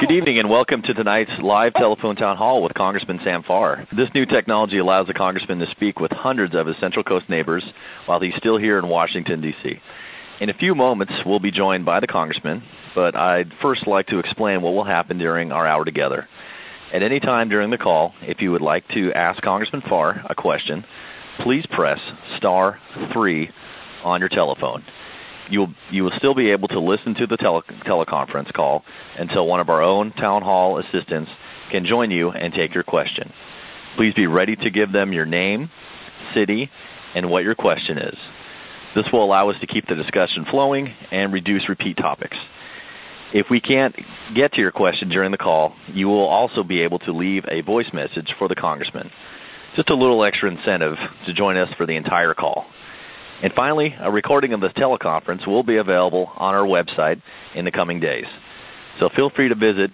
Good evening and welcome to tonight's live telephone town hall with Congressman Sam Farr. This new technology allows the Congressman to speak with hundreds of his Central Coast neighbors while he's still here in Washington, D.C. In a few moments, we'll be joined by the Congressman, but I'd first like to explain what will happen during our hour together. At any time during the call, if you would like to ask Congressman Farr a question, please press star 3 on your telephone. You will still be able to listen to the teleconference call until one of our own town hall assistants can join you and take your question. Please be ready to give them your name, city, and what your question is. This will allow us to keep the discussion flowing and reduce repeat topics. If we can't get to your question during the call, you will also be able to leave a voice message for the Congressman. Just a little extra incentive to join us for the entire call. And finally, a recording of this teleconference will be available on our website in the coming days. So feel free to visit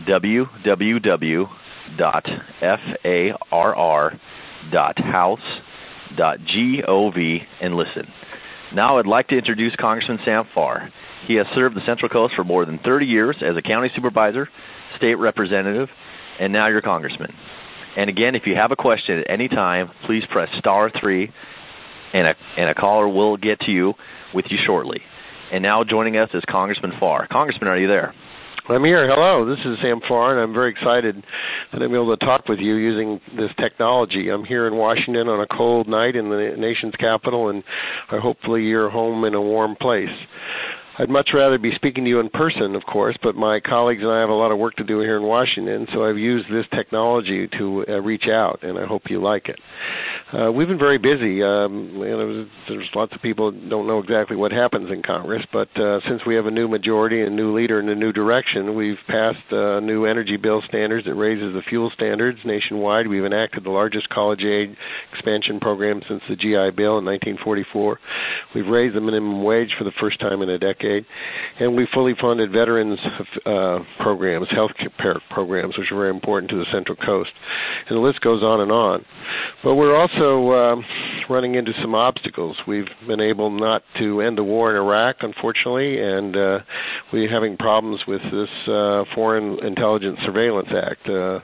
www.farr.house.gov and listen. Now I'd like to introduce Congressman Sam Farr. He has served the Central Coast for more than 30 years as a county supervisor, state representative, and now your congressman. And again, if you have a question at any time, please press star 3, and a caller will get to you with you shortly. And now joining us is Congressman Farr. Congressman, are you there? I'm here. Hello, this is Sam Farr, and I'm very excited that I'm able to talk with you using this technology. I'm here in Washington on a cold night in the nation's capital, and hopefully you're home in a warm place. I'd much rather be speaking to you in person, of course, but my colleagues and I have a lot of work to do here in Washington, so I've used this technology to reach out, and I hope you like it. We've been very busy. There's lots of people who don't know exactly what happens in Congress, but since we have a new majority, a new leader, and a new direction, we've passed new energy bill standards that raises the fuel standards nationwide. We've enacted the largest college aid expansion program since the GI Bill in 1944. We've raised the minimum wage for the first time in a decade, and we fully funded veterans programs, health care programs, which are very important to the Central Coast. And the list goes on and on. But we're also running into some obstacles. We've been able not to end the war in Iraq, unfortunately, and we're having problems with this Foreign Intelligence Surveillance Act.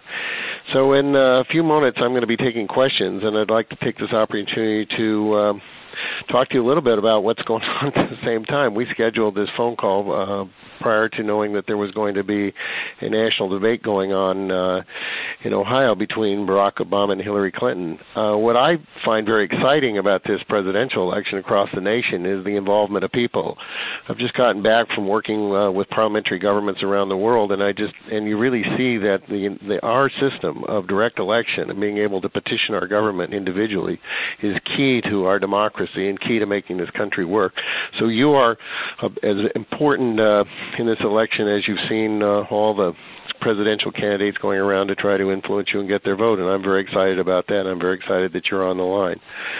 So in a few moments, I'm going to be taking questions, and I'd like to take this opportunity to talk to you a little bit about what's going on at the same time. We scheduled this phone call prior to knowing that there was going to be a national debate going on in Ohio between Barack Obama and Hillary Clinton. What I find very exciting about this presidential election across the nation is the involvement of people. I've just gotten back from working with parliamentary governments around the world, and you really see that our system of direct election and being able to petition our government individually is key to our democracy and key to making this country work. So you are as important in this election as you've seen all the presidential candidates going around to try to influence you and get their vote, and I'm very excited about that. I'm very excited that you're on the line.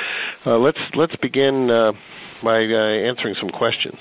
Let's begin by answering some questions.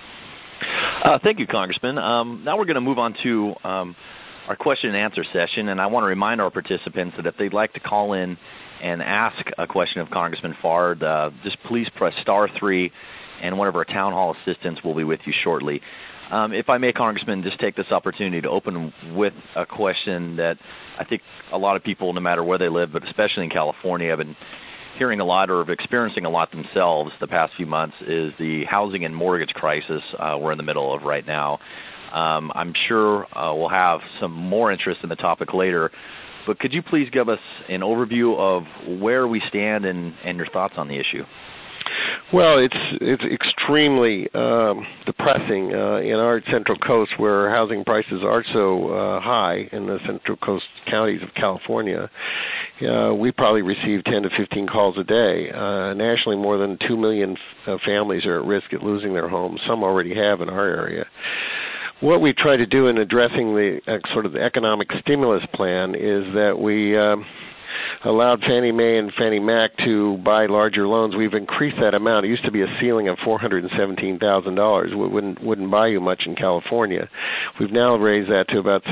Thank you, Congressman. Now we're going to move on to our question and answer session, and I want to remind our participants that if they'd like to call in and ask a question of Congressman Farr, just please press star 3, and one of our town hall assistants will be with you shortly. If I may, Congressman, just take this opportunity to open with a question that I think a lot of people, no matter where they live, but especially in California, have been hearing a lot or experiencing a lot themselves the past few months, is the housing and mortgage crisis we're in the middle of right now. I'm sure we'll have some more interest in the topic later, but could you please give us an overview of where we stand and your thoughts on the issue? Well, it's extremely depressing in our Central Coast, where housing prices are so high in the Central Coast counties of California. We probably receive 10 to 15 calls a day. Nationally, more than 2 million families are at risk of losing their homes. Some already have in our area. What we try to do in addressing the sort of the economic stimulus plan is that we allowed Fannie Mae and Fannie Mac to buy larger loans. We've increased that amount. It used to be a ceiling of $417,000. It wouldn't buy you much in California. We've now raised that to about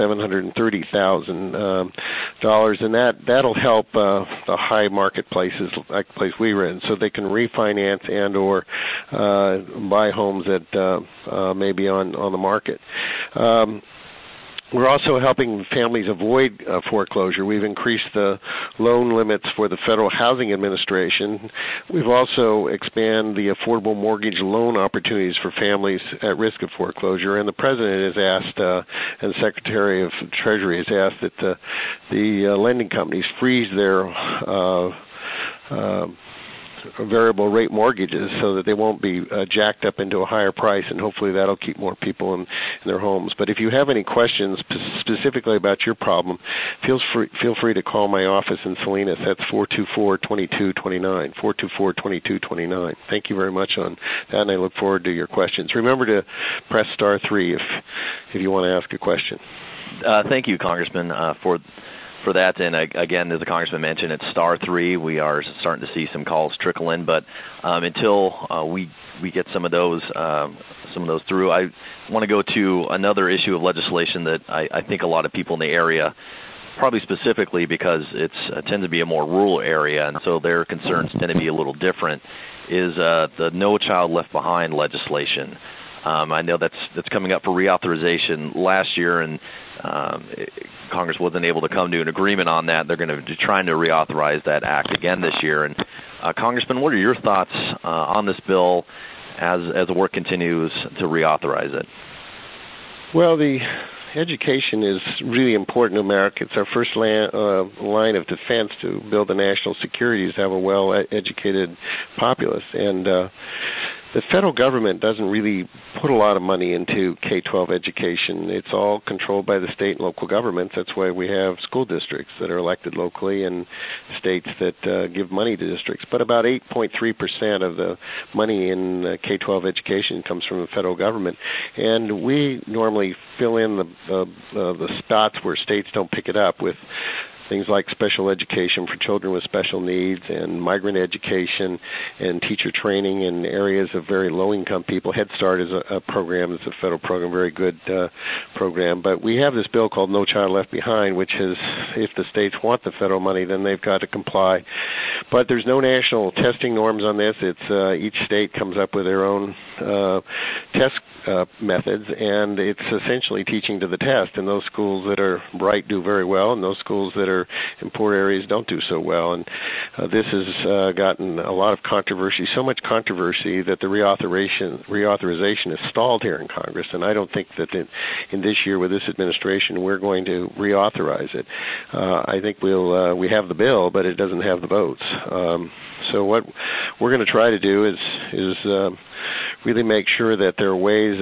$730,000, and that'll help the high market places like the place we were in, so they can refinance and or buy homes that may be on the market. We're also helping families avoid foreclosure. We've increased the loan limits for the Federal Housing Administration. We've also expanded the affordable mortgage loan opportunities for families at risk of foreclosure. And the President has asked, and the Secretary of Treasury has asked that the lending companies freeze their variable rate mortgages so that they won't be jacked up into a higher price, and hopefully that'll keep more people in their homes. But if you have any questions specifically about your problem, feel free to call my office in Salinas. That's 424-2229, 424-2229. Thank you very much on that, and I look forward to your questions. Remember to press star 3 if you want to ask a question. Thank you, Congressman, for that. And again, as the Congressman mentioned, it's star 3. We are starting to see some calls trickle in, but until we get some of those through, I want to go to another issue of legislation that I think a lot of people in the area, probably specifically because it's tends to be a more rural area, and so their concerns tend to be a little different, is the No Child Left Behind legislation. I know that's coming up for reauthorization last year, and Congress wasn't able to come to an agreement on that. They're going to be trying to reauthorize that act again this year. And Congressman, what are your thoughts on this bill as the work continues to reauthorize it? Well, the education is really important to America. It's our first line of defense to build the national security, is to have a well-educated populace. And the federal government doesn't really put a lot of money into K-12 education. It's all controlled by the state and local governments. That's why we have school districts that are elected locally and states that give money to districts. But about 8.3% of the money in K-12 education comes from the federal government. And we normally fill in the spots where states don't pick it up with things like special education for children with special needs and migrant education and teacher training in areas of very low-income people. Head Start is a program. It's a federal program, very good program. But we have this bill called No Child Left Behind, which is, if the states want the federal money, then they've got to comply. But there's no national testing norms on this. It's each state comes up with their own test methods, and it's essentially teaching to the test. And those schools that are bright do very well, and those schools that are in poor areas don't do so well. And this has gotten a lot of controversy, so much controversy that the reauthorization is stalled here in Congress. And I don't think that in this year with this administration we're going to reauthorize it. I think we have the bill, but it doesn't have the votes. So what we're going to try to do is really make sure that there are ways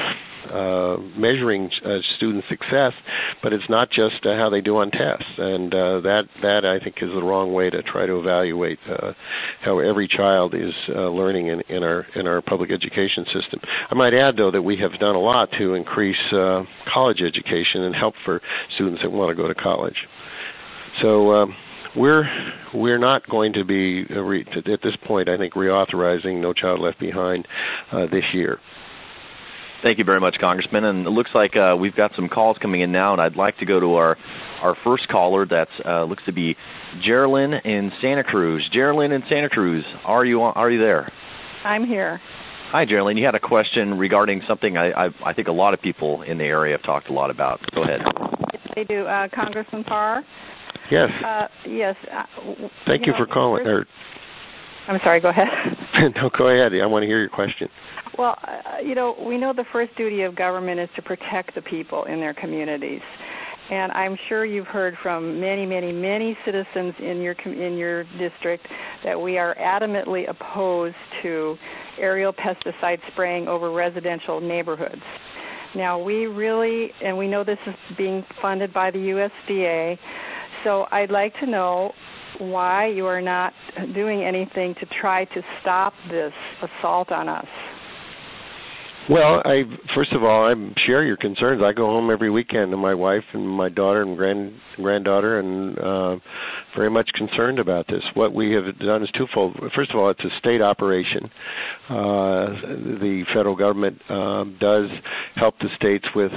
of measuring student success, but it's not just how they do on tests. And that I think is the wrong way to try to evaluate how every child is learning in our public education system. I might add, though, that we have done a lot to increase college education and help for students that want to go to college. So we're not going to be, at this point, I think, reauthorizing No Child Left Behind this year. Thank you very much, Congressman. And it looks like we've got some calls coming in now, and I'd like to go to our first caller. That looks to be Geraldine in Santa Cruz. Geraldine in Santa Cruz, are you there? I'm here. Hi, Geraldine. You had a question regarding something I think a lot of people in the area have talked a lot about. Go ahead. Yes, they do. Congressman Farr? Yes. Yes. Thank you for calling. I'm sorry, go ahead. No, go ahead. I want to hear your question. Well, we know the first duty of government is to protect the people in their communities. And I'm sure you've heard from many, many, many citizens in your district that we are adamantly opposed to aerial pesticide spraying over residential neighborhoods. Now, we know this is being funded by the USDA, so I'd like to know why you are not doing anything to try to stop this assault on us. Well, first of all, I share your concerns. I go home every weekend to my wife and my daughter and granddaughter, and very much concerned about this. What we have done is twofold. First of all, it's a state operation. The federal government does help the states with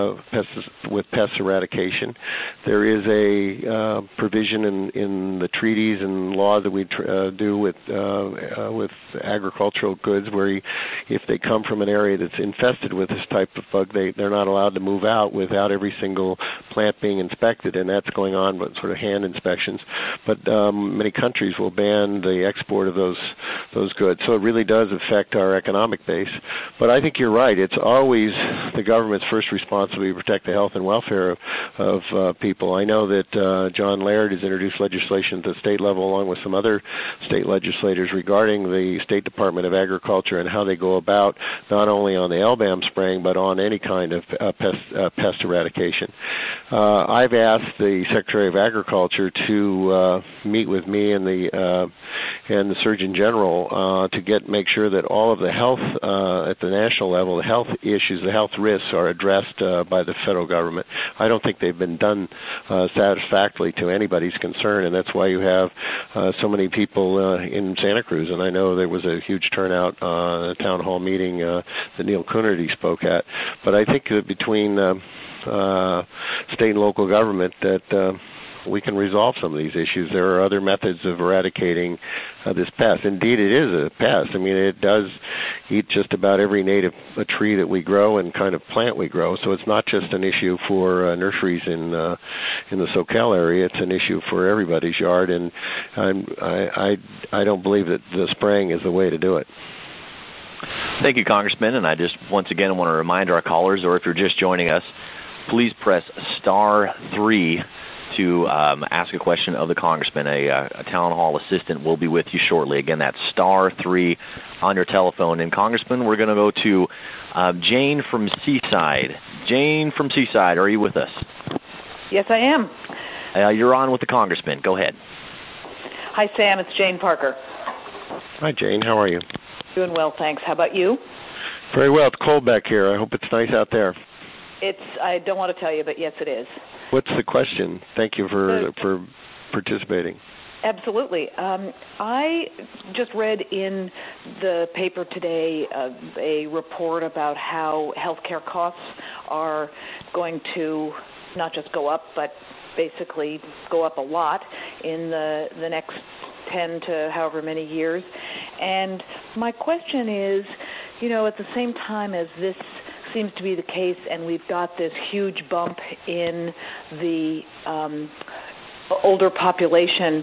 pest eradication. There is a provision in the treaties and law that we do with agricultural goods, where if they come from an area that's infested with this type of bug, they're not allowed to move out without every single plant being inspected, and that's going on with sort of hand inspections. But many countries will ban the export of those goods, so it really does affect our economic base. But I think you're right. It's always the government's first responsibility to protect the health and welfare of people. I know that John Laird has introduced legislation at the state level along with some other state legislators regarding the State Department of Agriculture and how they go about not only on the LBAM spraying but on any kind of pest eradication. I've asked the Secretary of Agriculture to meet with me and the Surgeon General to make sure that all of the health at the national level, the health issues, the health risks are addressed by the federal government. I don't think they've been done satisfactorily to anybody's concern, and that's why you have so many people in Santa Cruz. And I know there was a huge turnout a town hall meeting that Neil Coonerty spoke at. But I think that between state and local government that we can resolve some of these issues. There are other methods of eradicating this pest. Indeed, it is a pest. I mean, it does eat just about every native tree that we grow and kind of plant we grow. So it's not just an issue for nurseries in the SoCal area. It's an issue for everybody's yard. And I don't believe that the spraying is the way to do it. Thank you, Congressman. And I just once again want to remind our callers, or if you're just joining us, please press *3 to ask a question of the Congressman. A town hall assistant will be with you shortly. Again, that's *3 on your telephone. And Congressman, we're going to go to Jane from Seaside. Jane from Seaside, are you with us? Yes, I am. You're on with the Congressman. Go ahead. Hi, Sam. It's Jane Parker. Hi, Jane. How are you? Doing well, thanks. How about you? Very well. It's cold back here. I hope it's nice out there. I don't want to tell you, but yes, it is. What's the question? Thank you for participating. Absolutely. I just read in the paper today a report about how healthcare costs are going to not just go up, but basically go up a lot in the next 10 to however many years. And my question is, at the same time as this seems to be the case, and we've got this huge bump in the older population,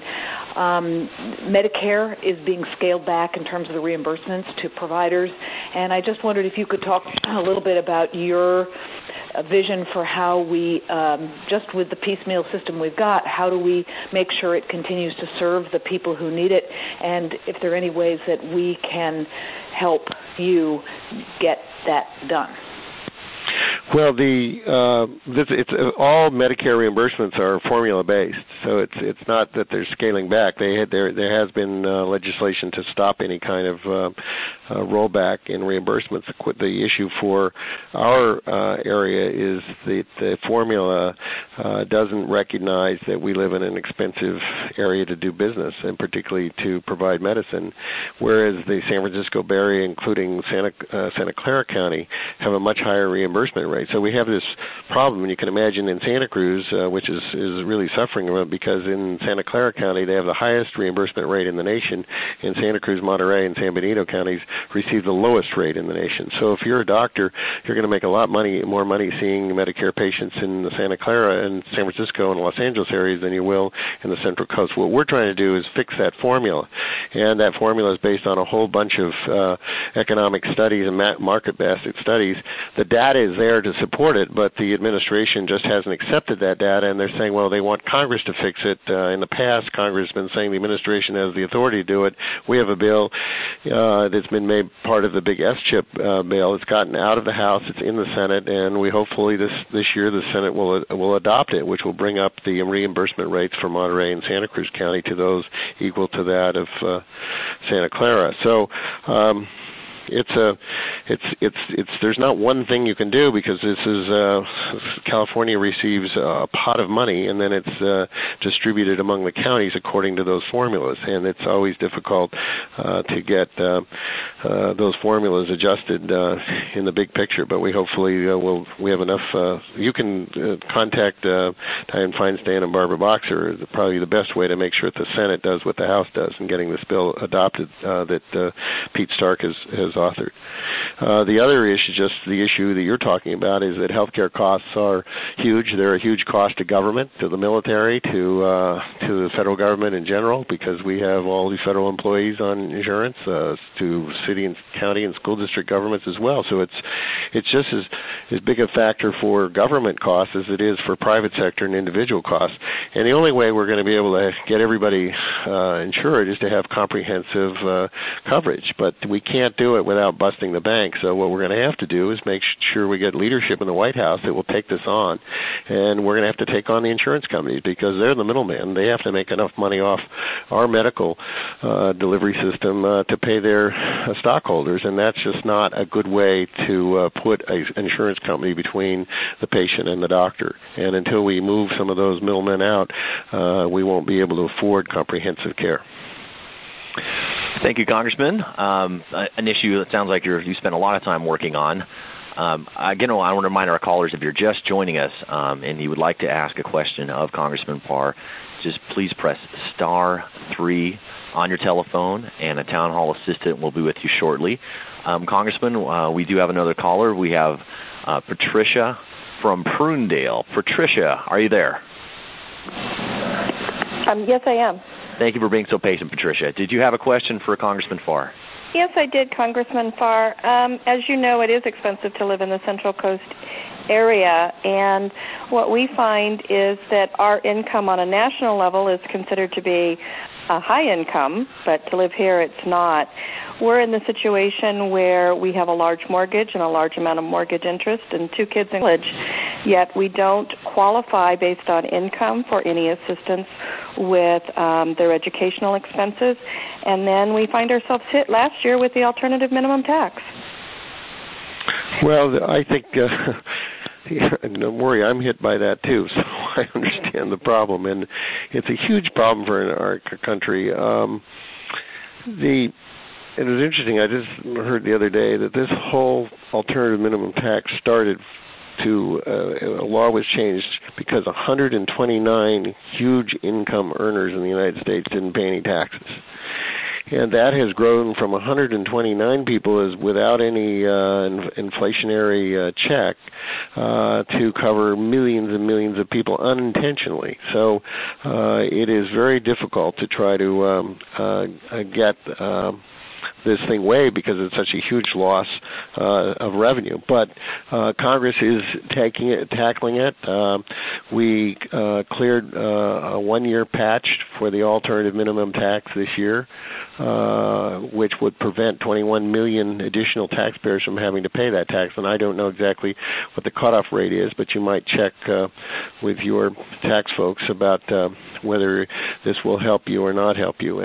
Medicare is being scaled back in terms of the reimbursements to providers, and I just wondered if you could talk a little bit about your vision for how we, just with the piecemeal system we've got, how do we make sure it continues to serve the people who need it, and if there are any ways that we can help you get that done. Well, it's all Medicare reimbursements are formula based, so it's not that they're scaling back. There has been legislation to stop any kind of rollback in reimbursements. The issue for our area is that the formula doesn't recognize that we live in an expensive area to do business, and particularly to provide medicine, whereas the San Francisco Bay Area, including Santa Clara County, have a much higher reimbursement rate. So we have this problem, and you can imagine in Santa Cruz, which is really suffering from it, because in Santa Clara County they have the highest reimbursement rate in the nation. In Santa Cruz, Monterey, and San Benito counties receive the lowest rate in the nation. So if you're a doctor, you're going to make a lot more money seeing Medicare patients in the Santa Clara and San Francisco and Los Angeles areas than you will in the Central Coast. What we're trying to do is fix that formula, and that formula is based on a whole bunch of economic studies and market-based studies. The data is there to support it, but the administration just hasn't accepted that data, and they're saying, well, they want Congress to fix it. In the past, Congress has been saying the administration has the authority to do it. We have a bill that's been made part of the big S-chip bill. It's gotten out of the House. It's in the Senate, and we hopefully this year the Senate will adopt it, which will bring up the reimbursement rates for Monterey and Santa Cruz County to those equal to that of Santa Clara. So there's not one thing you can do, because this is California receives a pot of money, and then it's distributed among the counties according to those formulas, and it's always difficult to get those formulas adjusted in the big picture. But we hopefully we have enough. You can contact Dianne Feinstein and Barbara Boxer. Probably the best way to make sure that the Senate does what the House does in getting this bill adopted that Pete Stark has authored. The other issue, just the issue that you're talking about, is that healthcare costs are huge. They're a huge cost to government, to the military, to the federal government in general, because we have all these federal employees on insurance, to city and county and school district governments as well. So it's just as big a factor for government costs as it is for private sector and individual costs. And the only way we're going to be able to get everybody insured is to have comprehensive coverage. But we can't do it without busting the bank. So what we're going to have to do is make sure we get leadership in the White House that will take this on. And we're going to have to take on the insurance companies because they're the middlemen. They have to make enough money off our medical delivery system to pay their stockholders. And that's just not a good way to put an insurance company between the patient and the doctor. And until we move some of those middlemen out, we won't be able to afford comprehensive care. Thank you, Congressman. An issue that sounds like you spent a lot of time working on. Again, I want to remind our callers, if you're just joining us and you would like to ask a question of Congressman Farr, just please press star 3 on your telephone, and a town hall assistant will be with you shortly. Congressman, we do have another caller. We have Patricia from Prunedale. Patricia, are you there? Yes, I am. Thank you for being so patient, Patricia. Did you have a question for Congressman Farr? Yes, I did, Congressman Farr. As you know, it is expensive to live in the Central Coast area, and what we find is that our income on a national level is considered to be a high income, but to live here it's not. We're in the situation where we have a large mortgage and a large amount of mortgage interest and 2 kids in college, yet we don't qualify based on income for any assistance with their educational expenses. And then we find ourselves hit last year with the alternative minimum tax. Well, I think, don't worry, I'm hit by that too, so I understand the problem. And it's a huge problem for our country. It was interesting, I just heard the other day that this whole alternative minimum tax started a law was changed because 129 huge income earners in the United States didn't pay any taxes. And that has grown from 129 people as without any inflationary check to cover millions and millions of people unintentionally. So it is very difficult to try to get this thing way because it's such a huge loss of revenue. But Congress is tackling it. We cleared a 1-year patch for the alternative minimum tax this year, which would prevent 21 million additional taxpayers from having to pay that tax. And I don't know exactly what the cutoff rate is, but you might check with your tax folks about whether this will help you or not help you.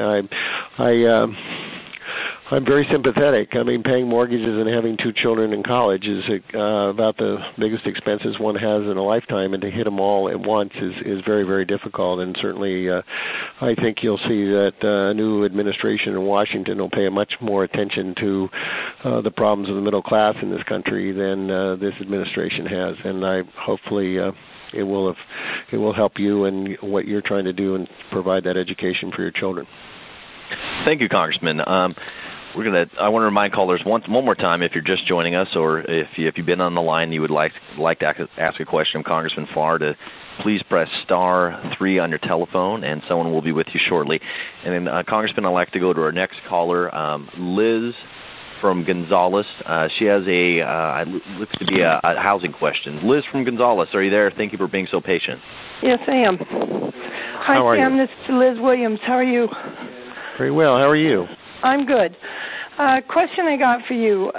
I'm very sympathetic. I mean, paying mortgages and having 2 children in college is about the biggest expenses one has in a lifetime, and to hit them all at once is very, very difficult. And certainly I think you'll see that a new administration in Washington will pay much more attention to the problems of the middle class in this country than this administration has. And hopefully it will help you in what you're trying to do and provide that education for your children. Thank you, Congressman. I want to remind callers one more time, if you're just joining us, or if you've been on the line and you would like to ask a question of Congressman Farr, to please press star 3 on your telephone, and someone will be with you shortly. And then, Congressman, I'd like to go to our next caller, Liz from Gonzales. She has looks to be a housing question. Liz from Gonzales, are you there? Thank you for being so patient. Yes, I am. Hi, How are Sam. you? This is Liz Williams. How are you? Very well. How are you? I'm good. Question I got for you.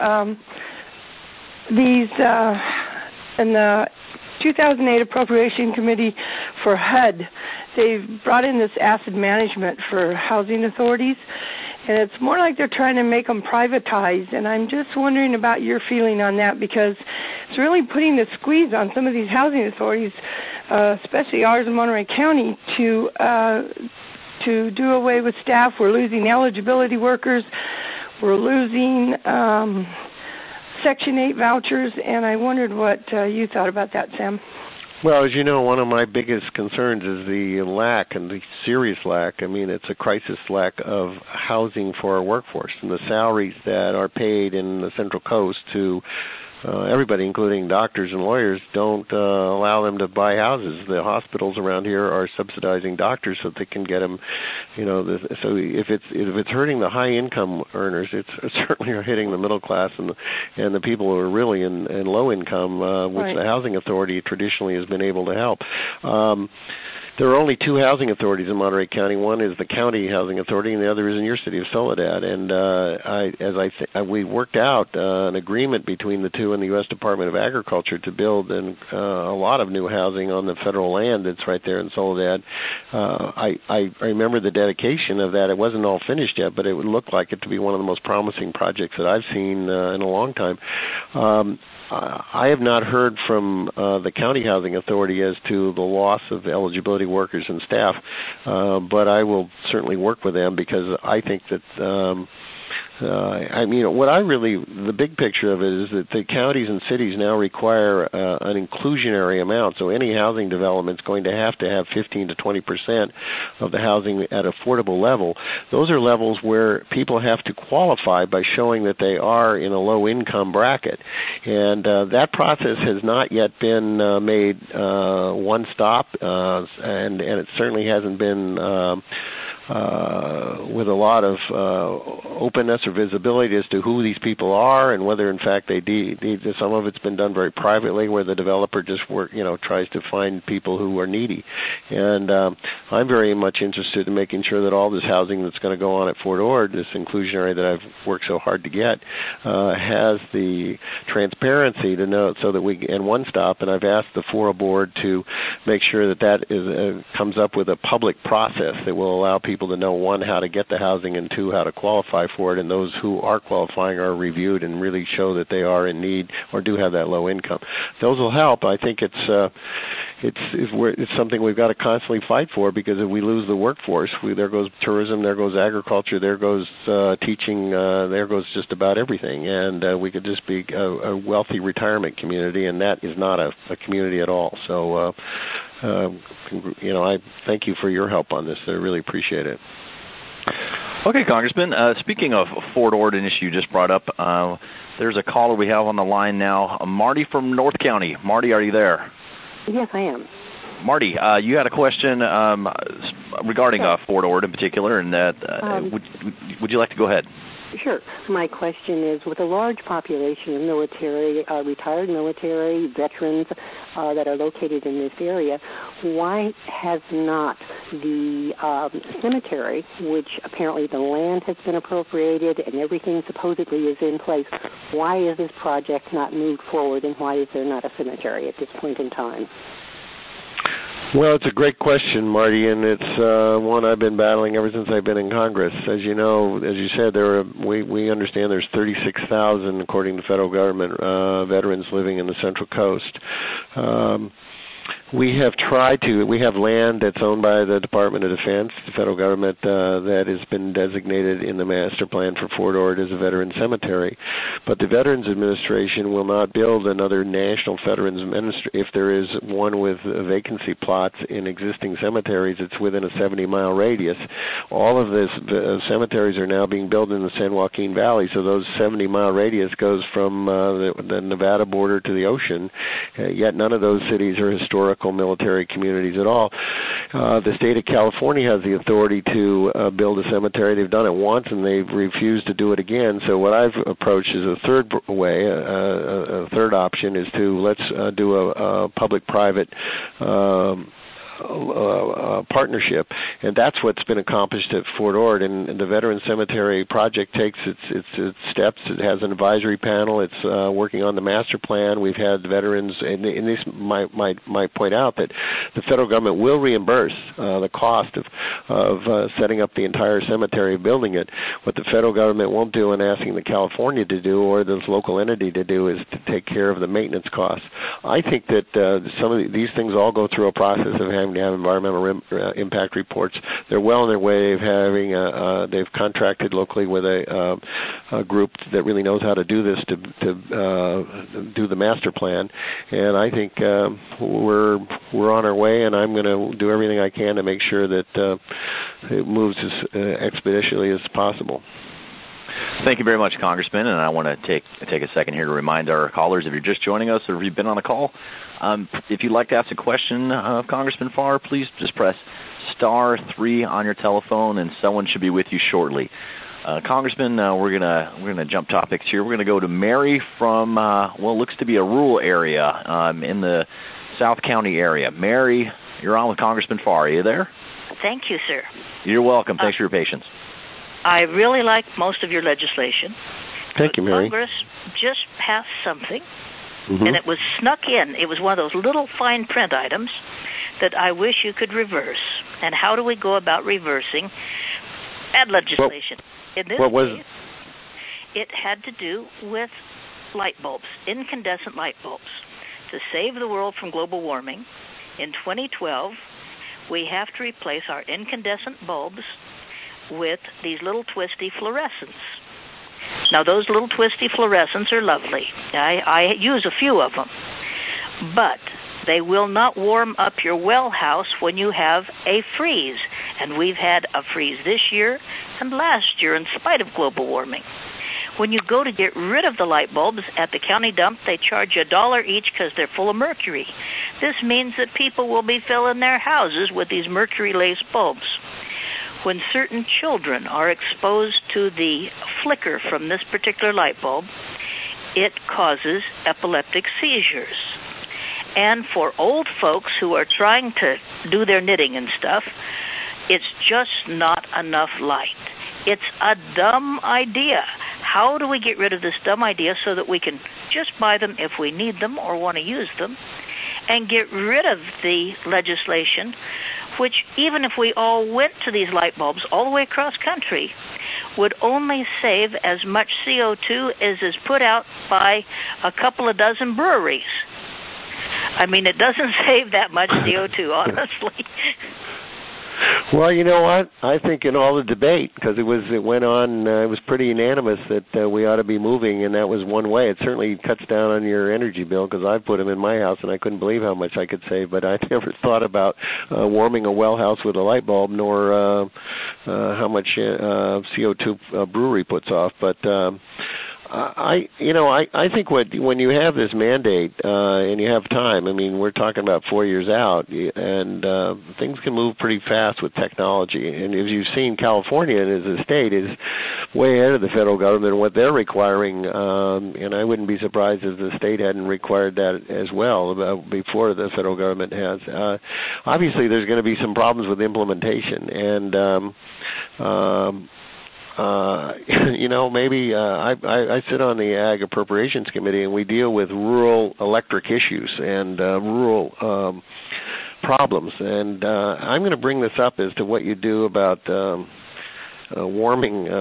In the 2008 Appropriation Committee for HUD, they've brought in this asset management for housing authorities, and it's more like they're trying to make them privatized. And I'm just wondering about your feeling on that, because it's really putting the squeeze on some of these housing authorities, especially ours in Monterey County, to do away with staff. We're losing eligibility workers. We're losing Section 8 vouchers, and I wondered what you thought about that, Sam. Well, as you know, one of my biggest concerns is the lack, and the serious lack, I mean, it's a crisis lack of housing for our workforce. And the salaries that are paid in the Central Coast to everybody, including doctors and lawyers, don't allow them to buy houses. The hospitals around here are subsidizing doctors so they can get them, so if it's hurting the high income earners, it's certainly hitting the middle class and the people who are really in low income, which the Housing Authority traditionally has been able to help. There are only two housing authorities in Monterey County. One is the County Housing Authority, and the other is in your city of Soledad. And we worked out an agreement between the two and the U.S. Department of Agriculture to build a lot of new housing on the federal land that's right there in Soledad. I remember the dedication of that. It wasn't all finished yet, but it would look like it to be one of the most promising projects that I've seen in a long time. I have not heard from the County Housing Authority as to the loss of eligibility workers and staff, but I will certainly work with them because I think that the big picture of it is that the counties and cities now require an inclusionary amount. So any housing development is going to have 15 to 20% of the housing at affordable level. Those are levels where people have to qualify by showing that they are in a low income bracket. And that process has not yet been made one stop, and it certainly hasn't been with a lot of openness or visibility as to who these people are and whether in fact they need. Some of it's been done very privately, where the developer just tries to find people who are needy. And I'm very much interested in making sure that all this housing that's going to go on at Fort Ord, this inclusionary that I've worked so hard to get, has the transparency to know, so that we, and one stop. And I've asked the FORA board to make sure that comes up with a public process that will allow people to know, one, how to get the housing, and two, how to qualify for it. And those who are qualifying are reviewed and really show that they are in need or do have that low income. Those will help. I think it's something we've got to constantly fight for, because if we lose the workforce, there goes tourism, there goes agriculture, there goes teaching, there goes just about everything. And we could just be a wealthy retirement community, and that is not a community at all. So, I thank you for your help on this. I really appreciate it. Okay, Congressman. Speaking of Fort Ord, an issue you just brought up, there's a caller we have on the line now, Marty from North County. Marty, are you there? Yes, I am. Marty, you had a question regarding Fort Ord in particular, and that would you like to go ahead? Sure. My question is, with a large population of military, retired military, veterans that are located in this area, why has not the cemetery, which apparently the land has been appropriated and everything supposedly is in place, why is this project not moved forward, and why is there not a cemetery at this point in time? Well, it's a great question, Marty, and it's one I've been battling ever since I've been in Congress. As you know, as you said, we understand there's 36,000, according to federal government, veterans living in the Central Coast. We have land that's owned by the Department of Defense, the federal government, that has been designated in the master plan for Fort Ord as a veteran cemetery. But the Veterans Administration will not build another national veterans ministry. If there is one with vacancy plots in existing cemeteries, it's within a 70-mile radius. All of these cemeteries are now being built in the San Joaquin Valley, so those 70-mile radius goes from the Nevada border to the ocean, yet none of those cities are historical military communities at all. The state of California has the authority to build a cemetery. They've done it once, and they've refused to do it again. So what I've approached is a third way, a third option is to let's do a public-private partnership, and that's what's been accomplished at Fort Ord. And the Veteran Cemetery project takes its steps. It has an advisory panel. It's working on the master plan. We've had veterans, and this might point out that the federal government will reimburse the cost of setting up the entire cemetery, building it. What the federal government won't do, and asking the California to do, or this local entity to do, is to take care of the maintenance costs. I think that some of these things all go through a process of having to have environmental impact reports efforts. They're well on their way of having they've contracted locally with a group that really knows how to do this to do the master plan, and I think we're on our way, and I'm going to do everything I can to make sure that it moves as expeditiously as possible. Thank you very much, Congressman, and I want to take a second here to remind our callers, if you're just joining us or if you've been on a call, if you'd like to ask a question of Congressman Farr, please just press *3 on your telephone, and someone should be with you shortly. Congressman, we're gonna jump topics here. We're gonna go to Mary from looks to be a rural area in the South County area. Mary, you're on with Congressman Farr. Are you there? Thank you, sir. You're welcome. Thanks for your patience. I really like most of your legislation. Thank you, Mary. Congress just passed something, and it was snuck in. It was one of those little fine print items that I wish you could reverse. And how do we go about reversing bad legislation? In this case, it had to do with light bulbs, incandescent light bulbs. To save the world from global warming, in 2012, we have to replace our incandescent bulbs with these little twisty fluorescents. Now, those little twisty fluorescents are lovely. I use a few of them. But they will not warm up your well house when you have a freeze. And we've had a freeze this year and last year in spite of global warming. When you go to get rid of the light bulbs at the county dump, they charge you $1 each because they're full of mercury. This means that people will be filling their houses with these mercury-laced bulbs. When certain children are exposed to the flicker from this particular light bulb, it causes epileptic seizures. And for old folks who are trying to do their knitting and stuff, it's just not enough light. It's a dumb idea. How do we get rid of this dumb idea so that we can just buy them if we need them or want to use them, and get rid of the legislation which, even if we all went to these light bulbs all the way across country, would only save as much CO2 as is put out by a couple of dozen breweries. I mean, it doesn't save that much CO2, honestly. Well, you know what? I think in all the debate, because it went on, it was pretty unanimous that we ought to be moving, and that was one way. It certainly cuts down on your energy bill, because I've put them in my house, and I couldn't believe how much I could save. But I never thought about warming a well house with a light bulb, nor how much CO2 a brewery puts off. But I think when you have this mandate and you have time, I mean, we're talking about 4 years out, and things can move pretty fast with technology. And as you've seen, California as a state is way ahead of the federal government in what they're requiring, and I wouldn't be surprised if the state hadn't required that as well before the federal government has. Obviously, there's going to be some problems with implementation, and maybe I sit on the Ag Appropriations Committee, and we deal with rural electric issues and rural problems. And I'm going to bring this up as to what you do about warming,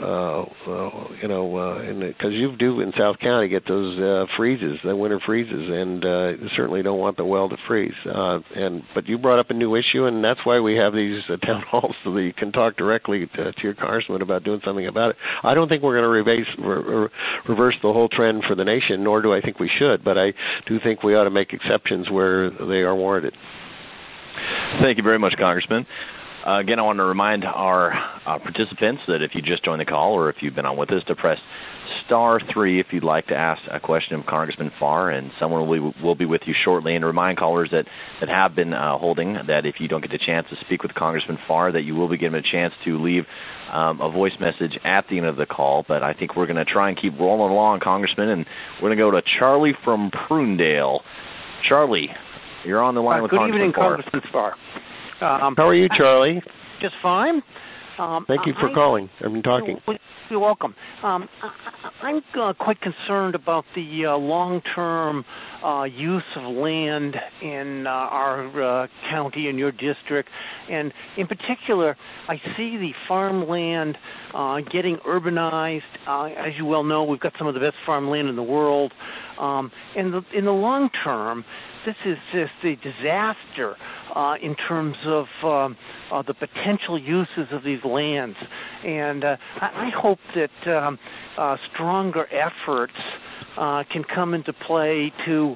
because you do in South County get those freezes, the winter freezes, and you certainly don't want the well to freeze. But you brought up a new issue, and that's why we have these town halls so that you can talk directly to your congressman about doing something about it. I don't think we're going to reverse the whole trend for the nation, nor do I think we should, but I do think we ought to make exceptions where they are warranted. Thank you very much, Congressman. Again, I want to remind our participants that if you just joined the call or if you've been on with us, to press *3 if you'd like to ask a question of Congressman Farr, and someone will be with you shortly. And to remind callers that have been holding that if you don't get the chance to speak with Congressman Farr, that you will be given a chance to leave a voice message at the end of the call. But I think we're going to try and keep rolling along, Congressman, and we're going to go to Charlie from Prunedale. Charlie, you're on the line with Congressman Farr. Good evening, Congressman Farr. How are you, Charlie? Just fine. Thank you for calling. I've been talking. You're welcome. I'm quite concerned about the long-term use of land in our county and your district. And in particular, I see the farmland getting urbanized. As you well know, we've got some of the best farmland in the world. In the long term, this is just a disaster in terms of the potential uses of these lands. And I hope that stronger efforts can come into play to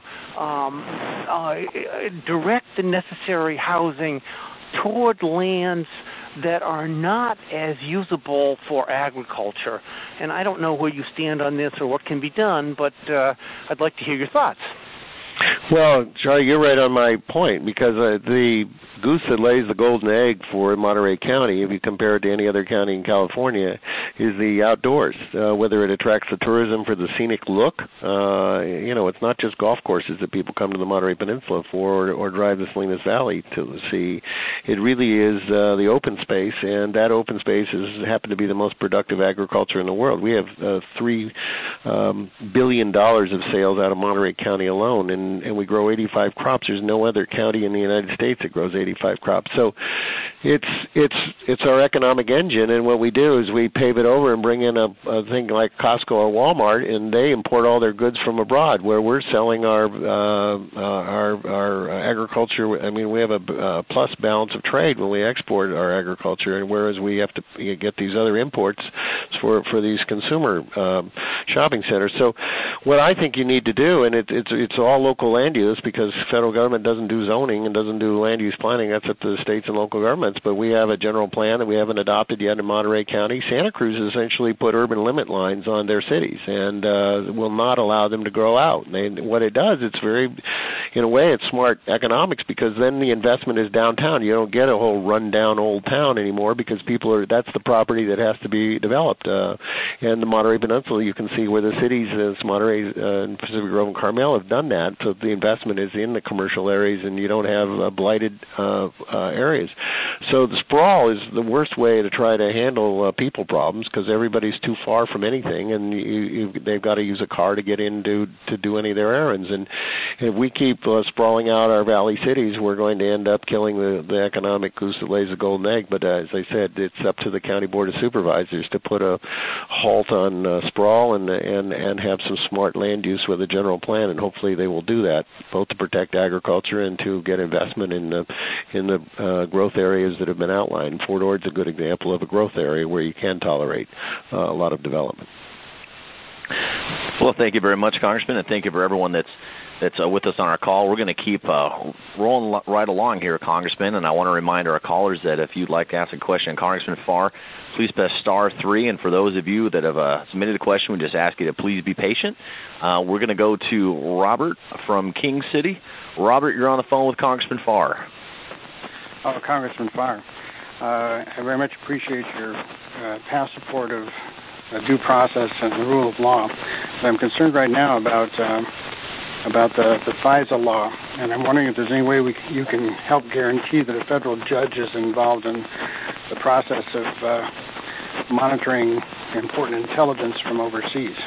direct the necessary housing toward lands that are not as usable for agriculture. And I don't know where you stand on this or what can be done, but I'd like to hear your thoughts. Well, Charlie, you're right on my point, because the goose that lays the golden egg for Monterey County, if you compare it to any other county in California, is the outdoors, whether it attracts the tourism for the scenic look. It's not just golf courses that people come to the Monterey Peninsula for or drive the Salinas Valley to see. It really is the open space, and that open space has happened to be the most productive agriculture in the world. We have $3 billion of sales out of Monterey County alone, and we grow 85 crops. There's no other county in the United States that grows 85 crops. So it's our economic engine, and what we do is we pave it over and bring in a thing like Costco or Walmart, and they import all their goods from abroad, where we're selling our agriculture. I mean, we have a plus balance of trade when we export our agriculture, and whereas we have to get these other imports for these consumer shopping centers. So what I think you need to do, and it's all local land use, because federal government doesn't do zoning and doesn't do land use planning. That's up to the states and local governments. But we have a general plan that we haven't adopted yet in Monterey County. Santa Cruz has essentially put urban limit lines on their cities and will not allow them to grow out. And what it does, it's very, in a way, it's smart economics, because then the investment is downtown. You don't get a whole run-down old town anymore, because that's the property that has to be developed. And the Monterey Peninsula, you can see where the cities, Monterey and Pacific Grove and Carmel, have done that. So the investment is in the commercial areas, and you don't have blighted areas. So the sprawl is the worst way to try to handle people problems, because everybody's too far from anything, and they've got to use a car to get in to do any of their errands. And if we keep sprawling out our valley cities, we're going to end up killing the economic goose that lays the golden egg. But as I said, it's up to the County Board of Supervisors to put a halt on sprawl and have some smart land use with a general plan, and hopefully they will do that, both to protect agriculture and to get investment in the growth areas that have been outlined. Fort Ord's a good example of a growth area where you can tolerate a lot of development. Well, thank you very much, Congressman, and thank you for everyone that's with us on our call. We're going to keep rolling right along here, Congressman, and I want to remind our callers that if you'd like to ask a question, Congressman Farr, please press *3, and for those of you that have submitted a question, we just ask you to please be patient. We're going to go to Robert from King City. Robert, you're on the phone with Congressman Farr. Oh, Congressman Farr, I very much appreciate your past support of due process and the rule of law. But I'm concerned right now about the FISA law, and I'm wondering if there's any way you can help guarantee that a federal judge is involved in the process of monitoring important intelligence from overseas.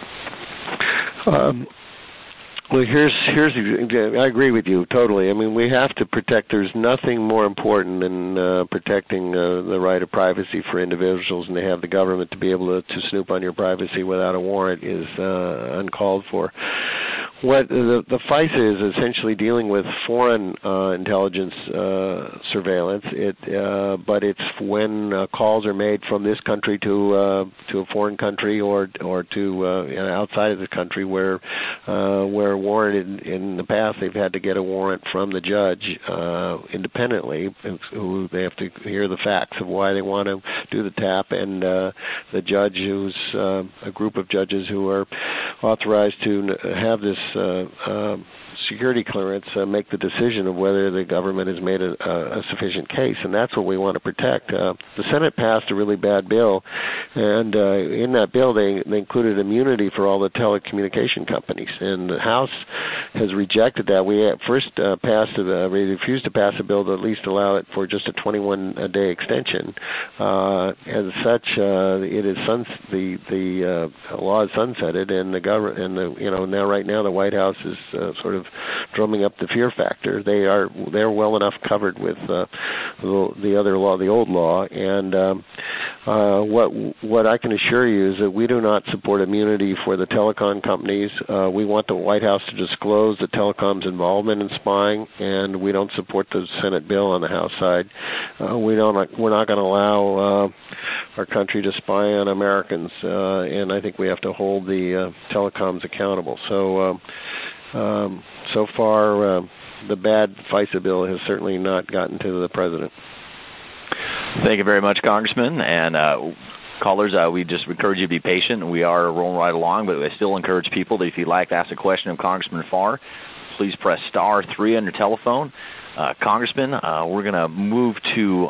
Well, I agree with you totally. I mean, we have to protect. There's nothing more important than protecting the right of privacy for individuals, and to have the government to be able to snoop on your privacy without a warrant is uncalled for. What the FISA is essentially dealing with foreign intelligence surveillance. But it's when calls are made from this country to a foreign country or to outside of the country where warrant in the past they've had to get a warrant from the judge independently, who they have to hear the facts of why they want to do the tap, and the judge, who's a group of judges who are authorized to have this security clearance, make the decision of whether the government has made a sufficient case, and that's what we want to protect. The Senate passed a really bad bill, and in that bill they included immunity for all the telecommunication companies, and the House has rejected that. We first we refused to pass a bill to at least allow it for just a 21-day extension. As such, it is the law is sunsetted, and the government and right now the White House is sort of drumming up the fear factor. They're well enough covered with the other law, the old law, and What I can assure you is that we do not support immunity for the telecom companies. We want the White House to disclose the telecom's involvement in spying, and we don't support the Senate bill on the House side. We're not going to allow our country to spy on Americans, and I think we have to hold the telecoms accountable. So far, the bad FISA bill has certainly not gotten to the president. Thank you very much, Congressman. And callers, we just encourage you to be patient. We are rolling right along, but I still encourage people that if you'd like to ask a question of Congressman Farr, please press *3 on your telephone. Congressman, we're going to move to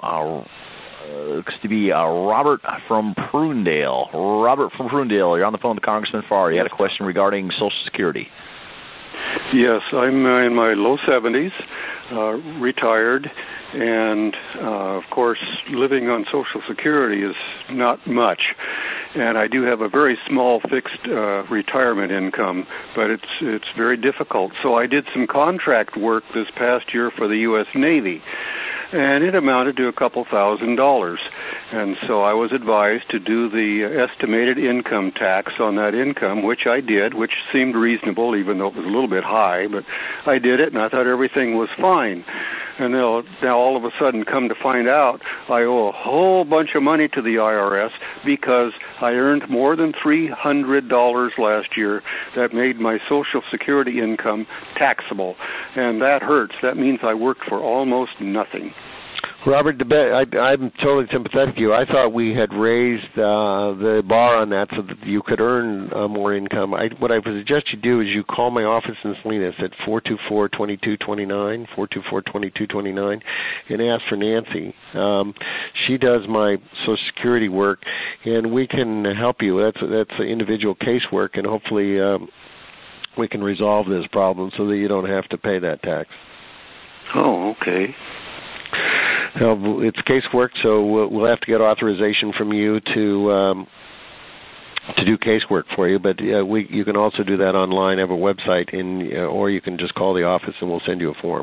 Robert from Prunedale. Robert from Prunedale, you're on the phone with Congressman Farr. You had a question regarding Social Security. Yes, I'm in my low 70s, retired, and of course, living on Social Security is not much. And I do have a very small fixed retirement income, but it's very difficult. So I did some contract work this past year for the U.S. Navy, and it amounted to a couple $1,000s. And so I was advised to do the estimated income tax on that income, which I did, which seemed reasonable, even though it was a little bit high, but I did it, and I thought everything was fine. And now all of a sudden, come to find out, I owe a whole bunch of money to the IRS because I earned more than $300 last year that made my Social Security income taxable. And that hurts. That means I worked for almost nothing. Robert, I'm totally sympathetic to you. I thought we had raised the bar on that so that you could earn more income. What I would suggest you do is you call my office in Salinas at 424-2229, 424-2229, and ask for Nancy. She does my Social Security work, and we can help you. That's individual casework, and hopefully we can resolve this problem so that you don't have to pay that tax. Oh, okay. It's casework, so we'll have to get authorization from you to do casework for you. But you can also do that online. I have a website, or you can just call the office and we'll send you a form.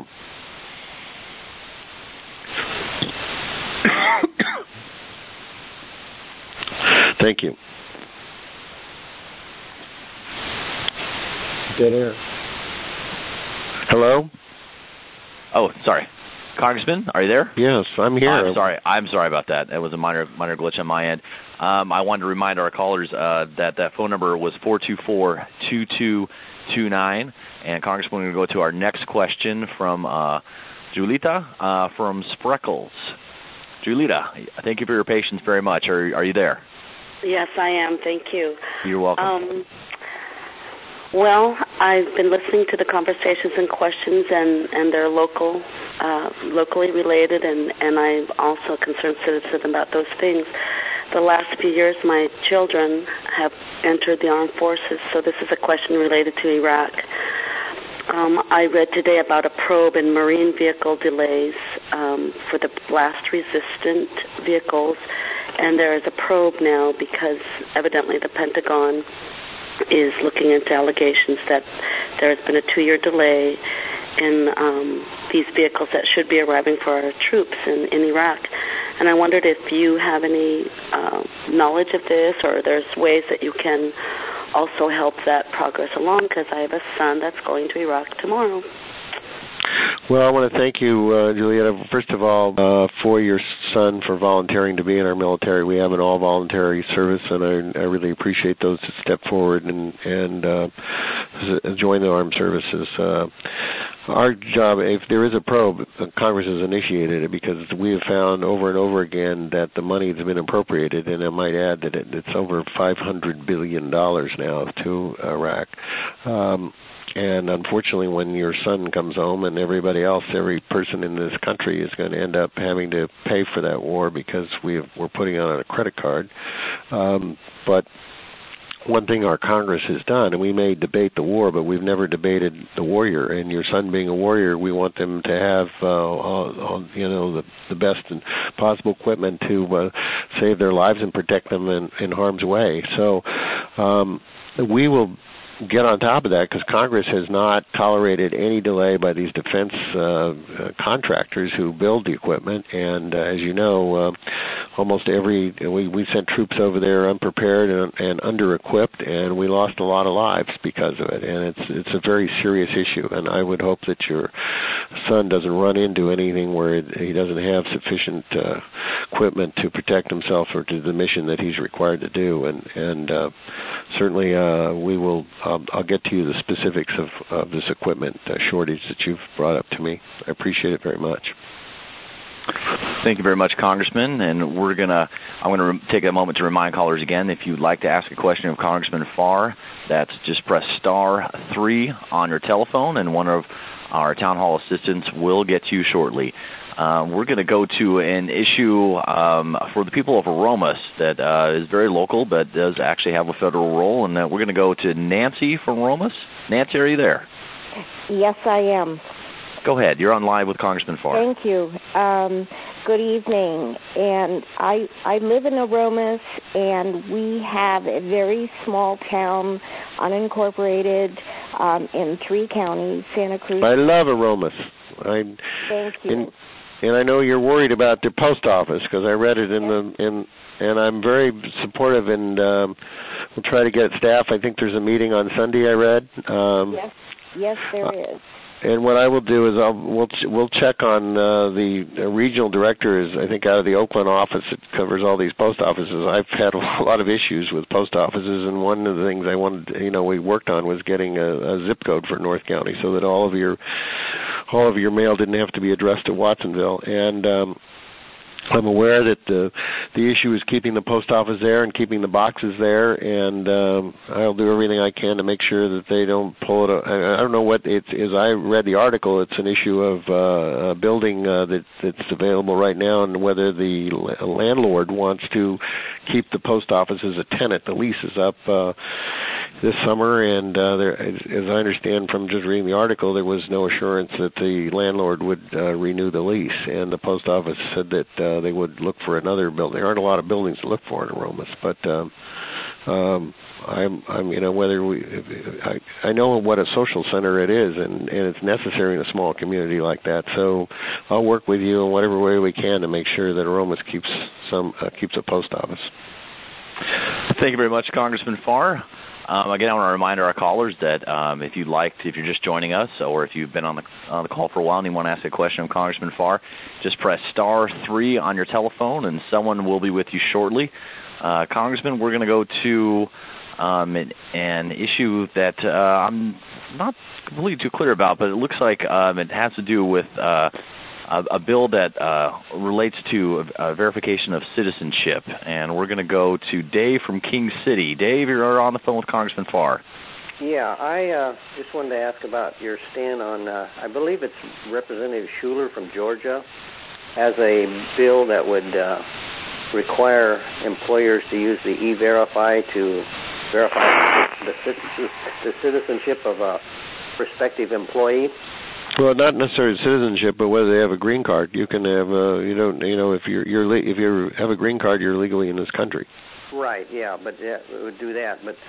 Thank you. Dead air. Hello? Oh, sorry. Congressman, are you there? Yes, I'm here. I'm sorry about that. That was a minor glitch on my end. I wanted to remind our callers that phone number was 424-2229. And Congressman, we're going to go to our next question from Julita from Spreckles. Julita, thank you for your patience very much. Are you there? Yes, I am. Thank you. You're welcome. Well, I've been listening to the conversations and questions, and they're locally related, and I'm also a concerned citizen about those things. The last few years, my children have entered the armed forces, so this is a question related to Iraq. I read today about a probe in marine vehicle delays for the blast-resistant vehicles, and there is a probe now because evidently the Pentagon is looking into allegations that there has been a 2-year delay in these vehicles that should be arriving for our troops in Iraq. And I wondered if you have any knowledge of this, or there's ways that you can also help that progress along, because I have a son that's going to Iraq tomorrow. Well, I want to thank you, Julietta, first of all, for your son for volunteering to be in our military. We have an all-voluntary service, and I really appreciate those that step forward and join the armed services. Our job, if there is a probe, Congress has initiated it because we have found over and over again that the money has been appropriated, and I might add that it's over $500 billion now to Iraq. And unfortunately, when your son comes home and everybody else, every person in this country is going to end up having to pay for that war because we're putting it on a credit card. But one thing our Congress has done, and we may debate the war, but we've never debated the warrior. And your son being a warrior, we want them to have, the best possible equipment to save their lives and protect them in harm's way. So we will get on top of that, because Congress has not tolerated any delay by these defense contractors who build the equipment. And as you know, almost every. We sent troops over there unprepared and under-equipped, and we lost a lot of lives because of it. And it's a very serious issue. And I would hope that your son doesn't run into anything where he doesn't have sufficient equipment to protect himself or to do the mission that he's required to do. And certainly we will. I'll get to you the specifics of this equipment shortage that you've brought up to me. I appreciate it very much. Thank you very much, Congressman. And I'm going to take a moment to remind callers again, if you'd like to ask a question of Congressman Farr, that's just press *3 on your telephone, and one of our town hall assistants will get to you shortly. We're going to go to an issue for the people of Aromas that is very local but does actually have a federal role, and we're going to go to Nancy from Aromas. Nancy, are you there? Yes, I am. Go ahead. You're on live with Congressman Farr. Thank you. Good evening. And I live in Aromas, and we have a very small town, unincorporated, in 3 counties, Santa Cruz. I love Aromas. Thank you. And I know you're worried about the post office because I read it and I'm very supportive, and we'll try to get staff. I think there's a meeting on Sunday, I read. Yes, there is. And what I will do is we'll check on the regional director is, I think, out of the Oakland office that covers all these post offices. I've had a lot of issues with post offices, and one of the things we worked on was getting a zip code for North County so that all of your mail didn't have to be addressed to Watsonville. And I'm aware that the issue is keeping the post office there and keeping the boxes there, and I'll do everything I can to make sure that they don't pull it. I don't know what it is. I read the article. It's an issue of a building that's available right now, and whether the landlord wants to keep the post office as a tenant. The lease is up this summer, and as I understand from just reading the article, there was no assurance that the landlord would renew the lease, and the post office said that they would look for another building. There aren't a lot of buildings to look for in Aromas, but I know what a social center it is, and it's necessary in a small community like that. So I'll work with you in whatever way we can to make sure that Aromas keeps a post office. Thank you very much, Congressman Farr. Again, I want to remind our callers that if you're just joining us, or if you've been on the call for a while and you want to ask a question of Congressman Farr, just press *3 on your telephone, and someone will be with you shortly. Congressman, we're going to go to an issue that I'm not completely too clear about, but it looks like it has to do with a bill that relates to verification of citizenship. And we're going to go to Dave from King City. Dave, you're on the phone with Congressman Farr. Yeah, I just wanted to ask about your stand on, I believe it's Representative Schuler from Georgia, has a bill that would require employers to use the E-Verify to verify the citizenship of a prospective employee. Well, not necessarily citizenship, but whether they have a green card. You can have if you have a green card, you're legally in this country. Right. Yeah, but it would do that. But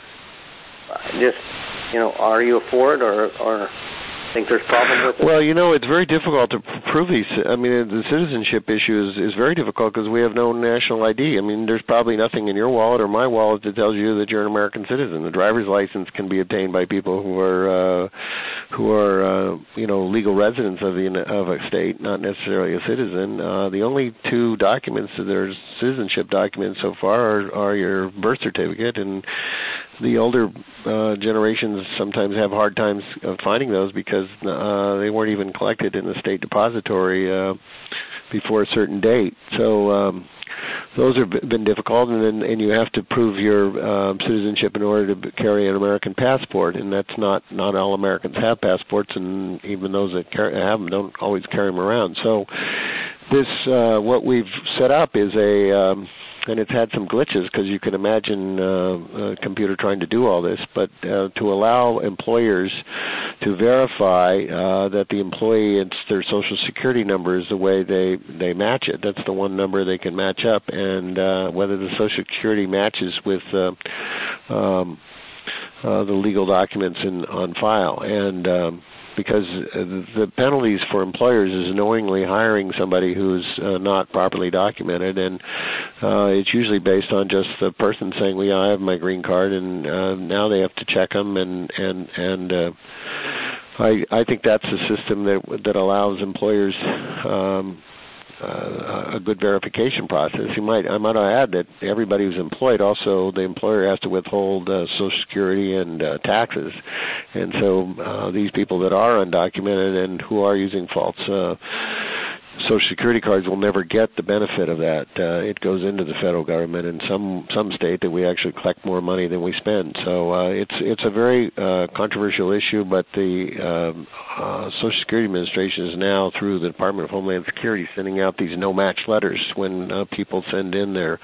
are you for it, or think there's a problem with it? Well, it's very difficult to prove these. I mean, the citizenship issue is very difficult because we have no national ID. I mean, there's probably nothing in your wallet or my wallet that tells you that you're an American citizen. The driver's license can be obtained by people who are legal residents of a state, not necessarily a citizen. The only 2 documents that are citizenship documents so far are your birth certificate, and the older generations sometimes have hard times finding those because they weren't even collected in the state depository before a certain date. So those have been difficult, and you have to prove your citizenship in order to carry an American passport, and that's not all Americans have passports, and even those that have them don't always carry them around. So this what we've set up is and it's had some glitches because you can imagine a computer trying to do all this, but to allow employers to verify that the employee, it's their Social Security number is the way they match it. That's the one number they can match up, and whether the Social Security matches with the legal documents on file. And because the penalties for employers is knowingly hiring somebody who's not properly documented, and it's usually based on just the person saying, "Well, yeah, I have my green card," and now they have to check them, and I think that's a system that allows employers a good verification process. I might add that everybody who's employed, also the employer has to withhold Social Security and taxes, and so these people that are undocumented and who are using false Social Security cards will never get the benefit of that. It goes into the federal government in some state that we actually collect more money than we spend. So it's a very controversial issue, but the Social Security Administration is now, through the Department of Homeland Security, sending out these no-match letters when people send in their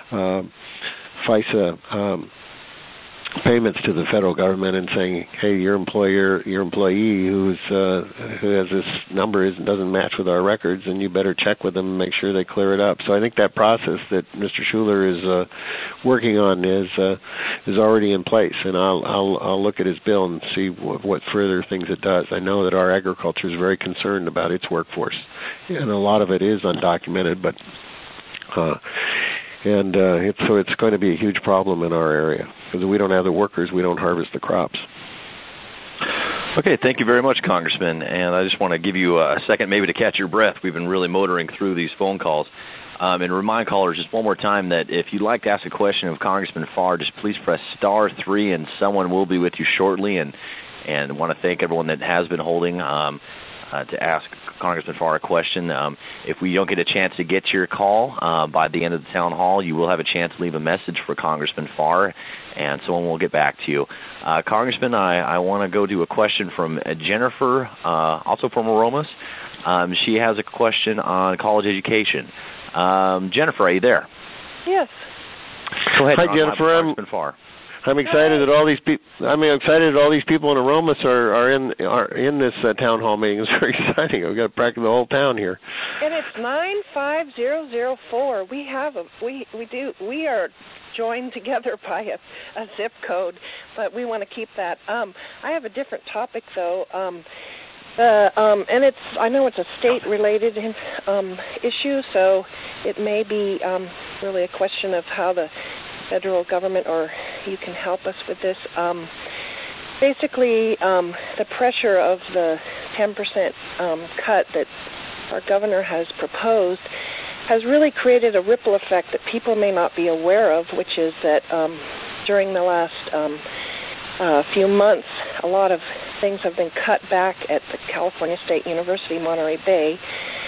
FISA payments to the federal government and saying, "Hey, your employee who has this number doesn't match with our records, and you better check with them and make sure they clear it up." So I think that process that Mr. Schuler is working on is already in place, and I'll look at his bill and see what further things it does. I know that our agriculture is very concerned about its workforce, and a lot of it is undocumented, but. It's going to be a huge problem in our area because if we don't have the workers, we don't harvest the crops. Okay, thank you very much, Congressman. And I just want to give you a second maybe to catch your breath. We've been really motoring through these phone calls. And remind callers just one more time that if you'd like to ask a question of Congressman Farr, just please press *3 and someone will be with you shortly. And want to thank everyone that has been holding to ask Congressman Farr a question. If we don't get a chance to get to your call by the end of the town hall, you will have a chance to leave a message for Congressman Farr, and someone will get back to you. Congressman, I want to go to a question from Jennifer, also from Aromas. She has a question on college education. Jennifer, are you there? Yes. Go ahead. Hi, Jennifer. Congressman Farr. I'm excited that all these people. I'm excited that all these people in Aromas are in this town hall meeting. It's very exciting. We've got practically the whole town here. And it's 95004. We are joined together by a zip code, but we want to keep that. I have a different topic though. And I know it's a state-related issue, so it may be really a question of how the federal government or you can help us with this. Basically, the pressure of the 10% cut that our governor has proposed has really created a ripple effect that people may not be aware of, which is that during the last few months, a lot of things have been cut back at the California State University, Monterey Bay.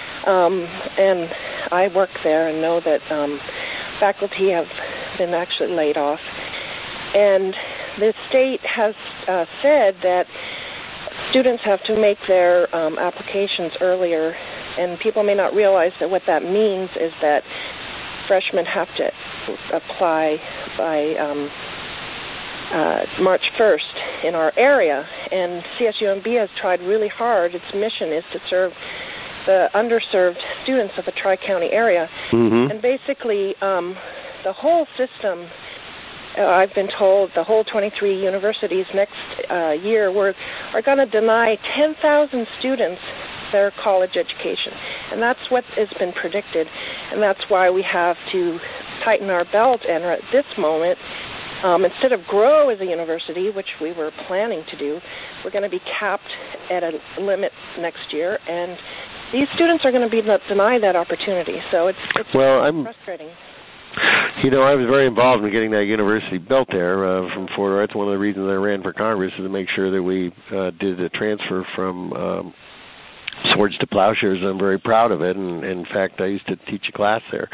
And I work there and know that faculty have been actually laid off. And the state has said that students have to make their applications earlier, and people may not realize that what that means is that freshmen have to apply by March 1st in our area. And CSUMB has tried really hard. Its mission is to serve the underserved students of the Tri-County area. Mm-hmm. And basically, the whole system, I've been told, the whole 23 universities next year are going to deny 10,000 students their college education. And that's what has been predicted. And that's why we have to tighten our belt. And at this moment, instead of grow as a university, which we were planning to do, we're going to be capped at a limit next year. And these students are going to be denied that opportunity. So it's frustrating. You know, I was very involved in getting that university built there from Fort Worth. That's one of the reasons I ran for Congress, is to make sure that we did a transfer from swords to plowshares. I'm very proud of it, and in fact, I used to teach a class there.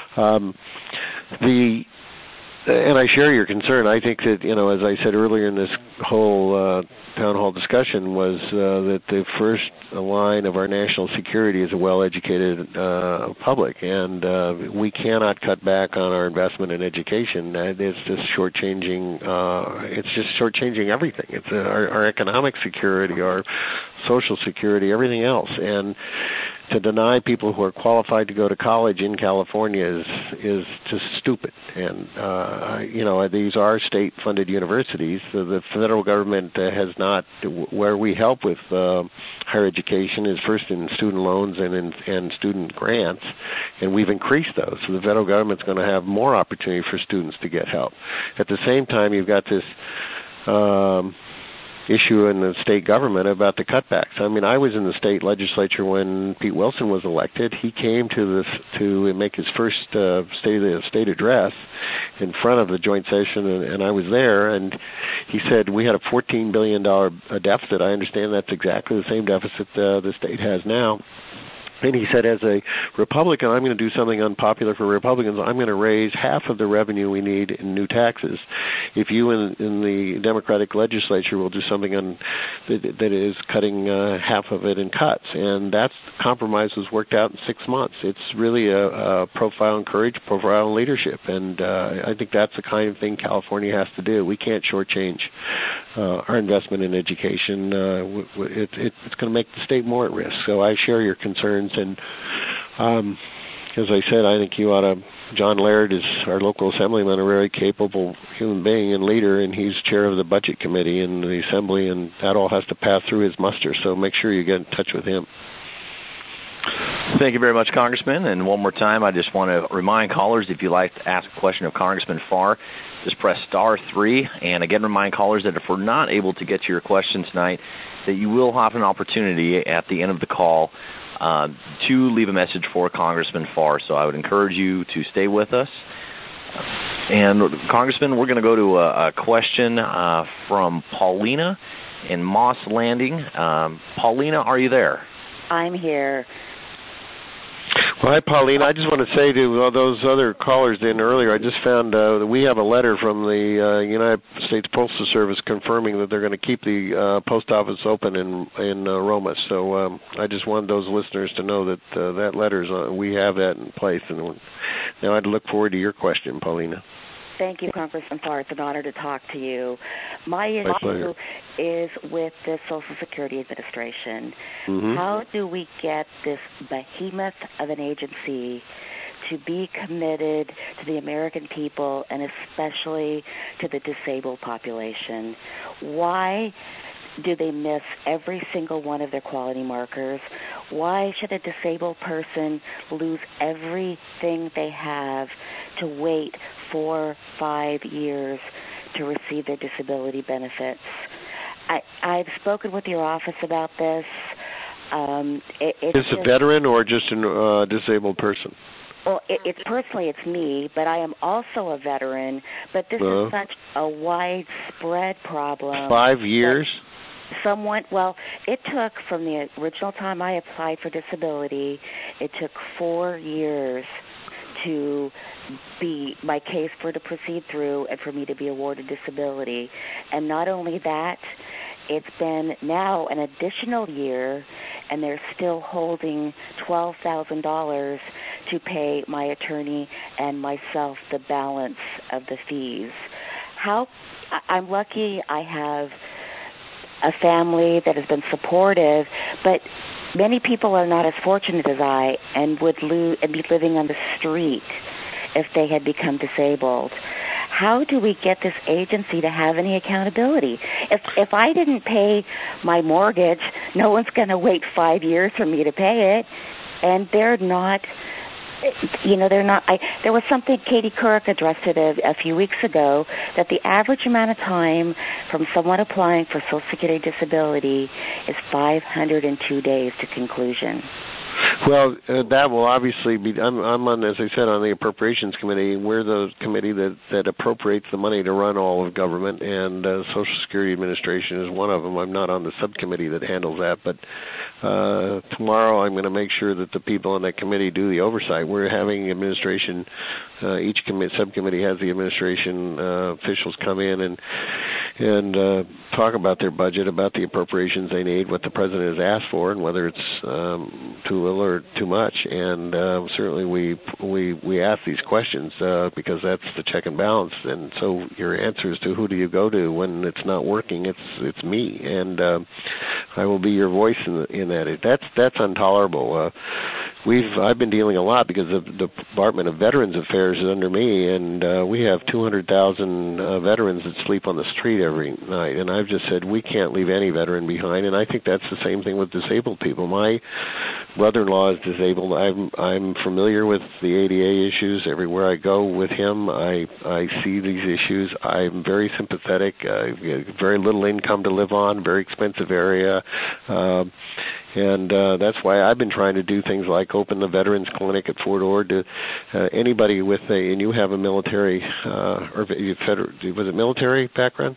And I share your concern. I think that, you know, as I said earlier in this whole town hall discussion, was that the first line of our national security is a well-educated public, and we cannot cut back on our investment in education. It's just shortchanging. It's just shortchanging everything. It's our economic security, our social security, everything else, and to deny people who are qualified to go to college in California is just stupid. And these are state-funded universities. So the federal government has not. Where we help with higher education is first in student loans and student grants, and we've increased those. So the federal government's going to have more opportunity for students to get help. At the same time, you've got this issue in the state government about the cutbacks. I mean, I was in the state legislature when Pete Wilson was elected. He came to make his first state address in front of the joint session, and I was there, and he said we had a $14 billion deficit. I understand that's exactly the same deficit the state has now. And he said, as a Republican, I'm going to do something unpopular for Republicans. I'm going to raise half of the revenue we need in new taxes. If you in the Democratic legislature will do something that is cutting half of it in cuts. And that compromise was worked out in 6 months. It's really a profile in courage, profile in leadership. And I think that's the kind of thing California has to do. We can't shortchange our investment in education. It's going to make the state more at risk. So I share your concerns. And as I said, I think John Laird is our local assemblyman, a very capable human being and leader, and he's chair of the budget committee in the assembly, and that all has to pass through his muster. So make sure you get in touch with him. Thank you very much, Congressman. And one more time, I just want to remind callers, if you'd like to ask a question of Congressman Farr, just press *3. And again, remind callers that if we're not able to get to your question tonight, that you will have an opportunity at the end of the call to leave a message for Congressman Farr. So I would encourage you to stay with us. And Congressman, we're going to go to a question from Paulina in Moss Landing. Paulina, are you there? I'm here. Well, hi, Pauline. I just want to say to those other callers in earlier, I just found that we have a letter from the United States Postal Service confirming that they're going to keep the post office open in Roma. So I just wanted those listeners to know that that letter's we have that in place. And now I'd look forward to your question, Paulina. Thank you, Congressman Farr. It's an honor to talk to you. My issue is with the Social Security Administration. Mm-hmm. How do we get this behemoth of an agency to be committed to the American people and especially to the disabled population? Why do they miss every single one of their quality markers? Why should a disabled person lose everything they have to wait 4-5 years to receive their disability benefits? I've spoken with your office about this. Is a veteran or just a disabled person? Well, it's me, but I am also a veteran. But this is such a widespread problem. 5 years? It took from the original time I applied for disability, it took 4 years to be my case to proceed through and for me to be awarded disability. And not only that, it's been now an additional year, and they're still holding $12,000 to pay my attorney and myself the balance of the fees. I'm lucky I have a family that has been supportive, but many people are not as fortunate as I and would be living on the street if they had become disabled. How do we get this agency to have any accountability? If I didn't pay my mortgage, no one's going to wait 5 years for me to pay it, and they're not. There was something Katie Couric addressed it a few weeks ago, that the average amount of time from someone applying for Social Security disability is 502 days to conclusion. Well, that will obviously be. I'm on, as I said, on the Appropriations Committee. We're the committee that appropriates the money to run all of government, and Social Security Administration is one of them. I'm not on the subcommittee that handles that, but tomorrow I'm going to make sure that the people on that committee do the oversight. We're having administration. Each subcommittee has the administration officials come in and talk about their budget, about the appropriations they need, what the president has asked for, and whether it's too little or too much. And certainly we ask these questions because that's the check and balance. And so your answer is to who do you go to when it's not working? It's me, and I will be your voice in that. That's intolerable. I've been dealing a lot because the Department of Veterans Affairs is under me, and we have 200,000 veterans that sleep on the street every night. And I've just said we can't leave any veteran behind, and I think that's the same thing with disabled people. My brother-in-law is disabled. I'm familiar with the ADA issues. Everywhere I go with him, I see these issues. I'm very sympathetic. Very little income to live on, very expensive area. And that's why I've been trying to do things like open the Veterans Clinic at Fort Ord to anybody and you have a military, or was it military background?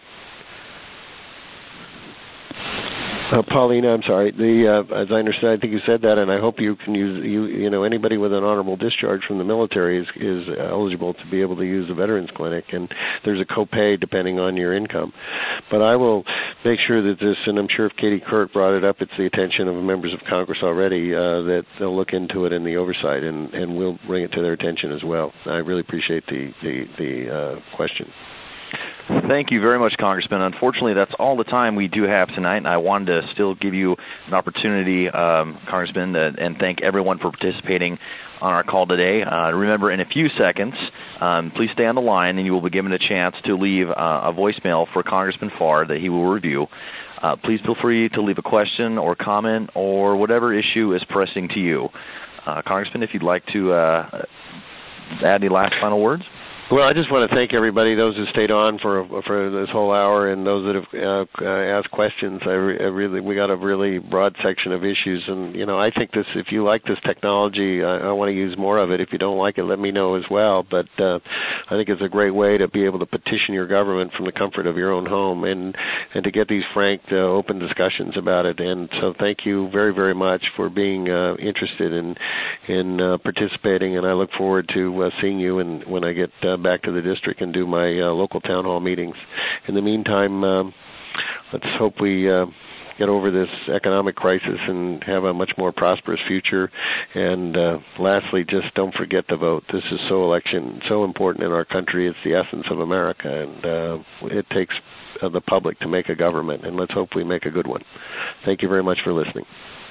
Paulina, I'm sorry. As I understand, I think you said that, and I hope you can use anybody with an honorable discharge from the military is eligible to be able to use the Veterans Clinic, and there's a copay depending on your income. But I will make sure that this, and I'm sure if Katie Kirk brought it up, it's the attention of members of Congress already, that they'll look into it in the oversight, and we'll bring it to their attention as well. I really appreciate the question. Thank you very much, Congressman. Unfortunately, that's all the time we do have tonight, and I wanted to still give you an opportunity, Congressman, and thank everyone for participating on our call today. Remember, in a few seconds, please stay on the line, and you will be given a chance to leave a voicemail for Congressman Farr that he will review. Please feel free to leave a question or comment or whatever issue is pressing to you. Congressman, if you'd like to add any last final words? Well, I just want to thank everybody, those who stayed on for this whole hour, and those that have asked questions. We got a really broad section of issues, and I think this. If you like this technology, I want to use more of it. If you don't like it, let me know as well. But I think it's a great way to be able to petition your government from the comfort of your own home, and to get these frank, open discussions about it. And so, thank you very, very much for being interested in participating. And I look forward to seeing you when I get back to the district and do my local town hall meetings. In the meantime, let's hope we get over this economic crisis and have a much more prosperous future. And lastly, just don't forget to vote. This is so important in our country. It's the essence of America, and it takes the public to make a government, and let's hope we make a good one. Thank you very much for listening.